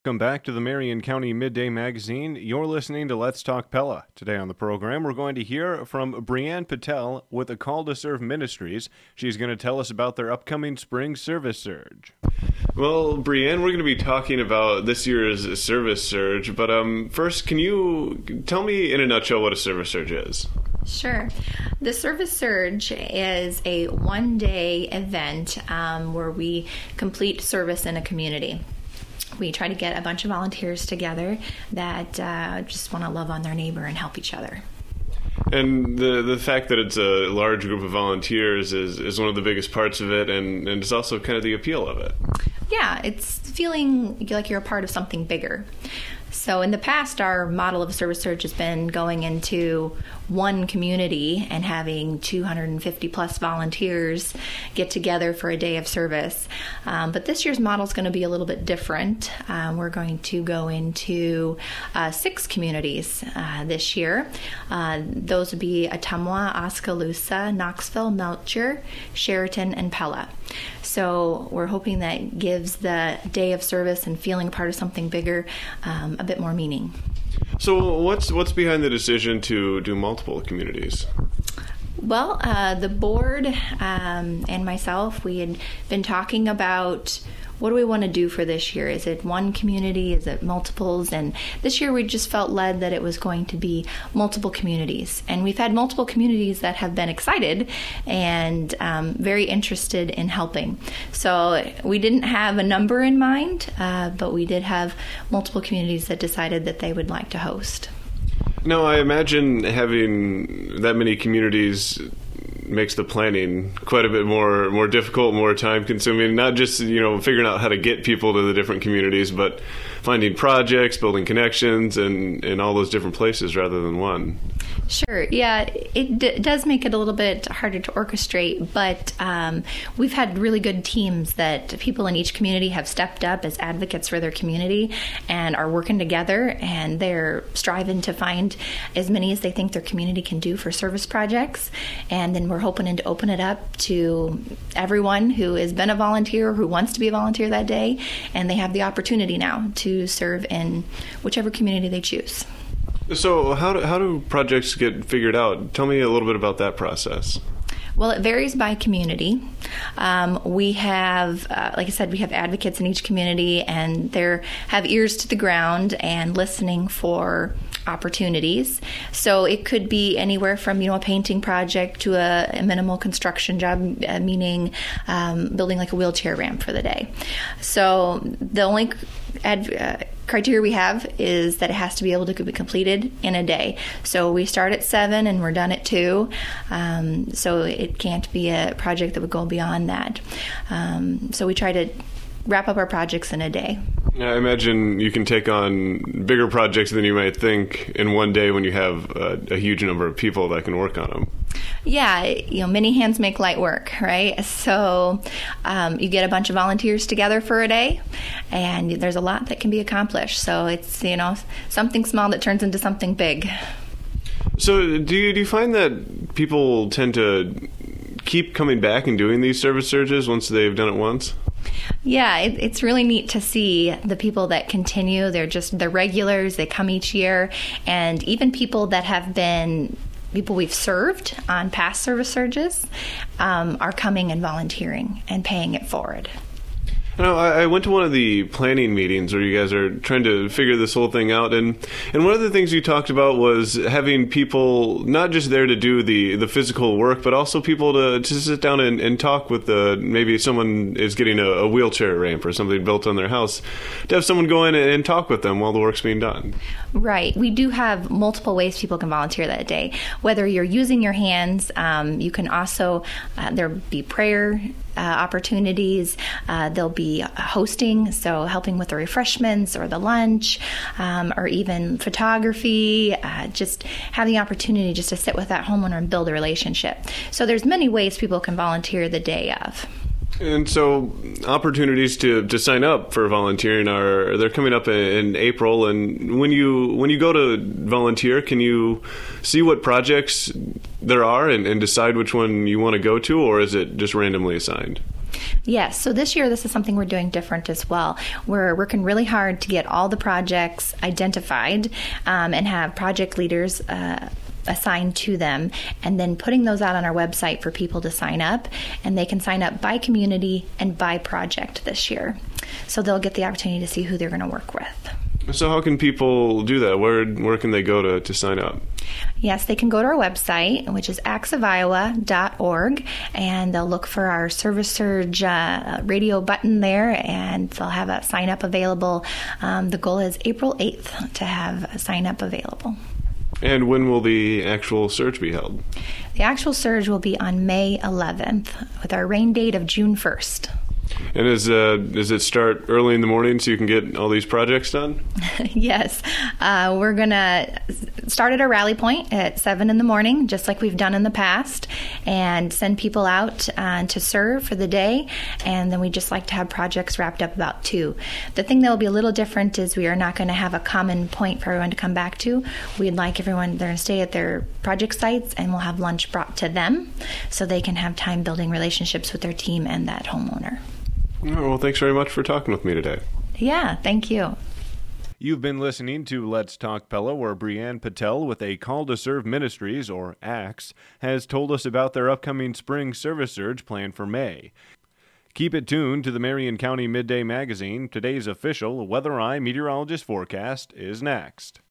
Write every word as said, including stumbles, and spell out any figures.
Welcome back to the Marion County Midday Magazine. You're listening to Let's Talk Pella. Today on the program, we're going to hear from Brianne Patel with A Call to Serve Ministries. She's going to tell us about their upcoming spring service surge. Well, Brianne, we're going to be talking about this year's service surge, but um, first, can you tell me in a nutshell what a service surge is? Sure. The Service Surge is a one-day event um, where we complete service in a community. We try to get a bunch of volunteers together that uh, just want to love on their neighbor and help each other. And the the fact that it's a large group of volunteers is, is one of the biggest parts of it, and, and it's also kind of the appeal of it. Yeah, it's feeling like you're a part of something bigger. So in the past, our model of Service Surge has been going into one community and having two hundred fifty plus volunteers get together for a day of service. Um, but this year's model is going to be a little bit different. Um, we're going to go into uh, six communities uh, this year. Uh, those would be Ottumwa, Oskaloosa, Knoxville, Melcher, Sheraton, and Pella. So we're hoping that gives the day of service and feeling a part of something bigger um, a bit more meaning. So what's what's behind the decision to do multiple communities? Well, uh, the board um, and myself, we had been talking about what do we want to do for this year? Is it one community? Is it multiples? And this year we just felt led that it was going to be multiple communities. And we've had multiple communities that have been excited and um, very interested in helping. So we didn't have a number in mind, uh, but we did have multiple communities that decided that they would like to host. Now, I imagine having that many communities makes the planning quite a bit more more difficult, more time consuming, not just, you know, figuring out how to get people to the different communities, but finding projects, building connections, and, and all those different places rather than one. Sure. Yeah, it d- does make it a little bit harder to orchestrate, but um, we've had really good teams that people in each community have stepped up as advocates for their community and are working together, and they're striving to find as many as they think their community can do for service projects. And then we're hoping to open it up to everyone who has been a volunteer or who wants to be a volunteer that day, and they have the opportunity now to serve in whichever community they choose. So how do, how do projects get figured out? Tell me a little bit about that process. Well, it varies by community. Um, we have, uh, like I said, we have advocates in each community, and they have ears to the ground and listening for opportunities. So it could be anywhere from, you know, a painting project to a, a minimal construction job, uh, meaning um, building like a wheelchair ramp for the day. So the only ad, uh, criteria we have is that it has to be able to be completed in a day. So we start at seven and we're done at two. Um, so it can't be a project that would go beyond that. Um, so we try to wrap up our projects in a day. I imagine you can take on bigger projects than you might think in one day when you have a, a huge number of people that can work on them. Yeah, you know, many hands make light work, right? So um, you get a bunch of volunteers together for a day, and there's a lot that can be accomplished. So it's, you know, something small that turns into something big. So do you, do you find that people tend to keep coming back and doing these service surges once they've done it once? Yeah, it, it's really neat to see the people that continue. They're just, they're regulars. They come each year. And even people that have been people we've served on past service surges um, are coming and volunteering and paying it forward. You know, I, I went to one of the planning meetings where you guys are trying to figure this whole thing out, and, and one of the things you talked about was having people not just there to do the, the physical work, but also people to, to sit down and, and talk with the, maybe someone is getting a, a wheelchair ramp or something built on their house, to have someone go in and, and talk with them while the work's being done. Right. We do have multiple ways people can volunteer that day. Whether you're using your hands, um, you can also, uh, there'll be prayer Uh, opportunities. Uh, there'll be hosting, so helping with the refreshments or the lunch, um, or even photography. Uh, just having the opportunity just to sit with that homeowner and build a relationship. So there's many ways people can volunteer the day of. And so opportunities to, to sign up for volunteering are they're coming up in April. And when you when you go to volunteer, can you see what projects there are and, and decide which one you want to go to, or is it just randomly assigned? Yes, so this year this is something we're doing different as well. We're working really hard to get all the projects identified um, and have project leaders uh, assigned to them, and then putting those out on our website for people to sign up, and they can sign up by community and by project this year. So they'll get the opportunity to see who they're going to work with. So how can people do that? Where where can they go to, to sign up? Yes, they can go to our website, which is acts of iowa dot org, and they'll look for our Service Surge uh, radio button there, and they'll have a sign up available. Um, the goal is April eighth to have a sign up available. And when will the actual surge be held? The actual surge will be on May eleventh with our rain date of June first. And is, uh, does it start early in the morning so you can get all these projects done? Yes. Uh, we're going to start at a rally point at seven in the morning, just like we've done in the past, and send people out uh, to serve for the day. And then we just like to have projects wrapped up about two. The thing that will be a little different is we are not going to have a common point for everyone to come back to. We'd like everyone, they're going to stay at their project sites, and we'll have lunch brought to them so they can have time building relationships with their team and that homeowner. Oh, well, thanks very much for talking with me today. Yeah, thank you. You've been listening to Let's Talk Pella, where Brianne Patel with A Call to Serve Ministries, or ACTS, has told us about their upcoming spring service surge planned for May. Keep it tuned to the Marion County Midday Magazine. Today's official Weather Eye meteorologist forecast is next.